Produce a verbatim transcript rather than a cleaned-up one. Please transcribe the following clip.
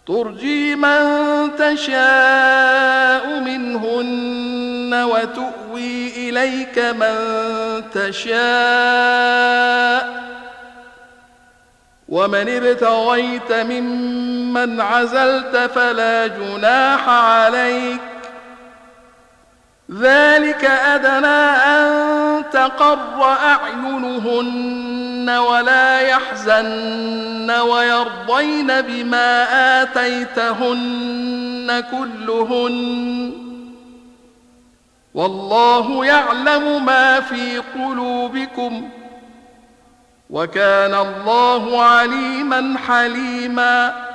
ترجي من تشاء منهن وتؤوي إليك من تشاء ومن ابتغيت ممن عزلت فلا جناح عليك ذلك أدنى أن تقر أعينهن ولا يحزن ويرضين بما آتيتهن كلهن والله يعلم ما في قلوبكم وكان الله عليما حليما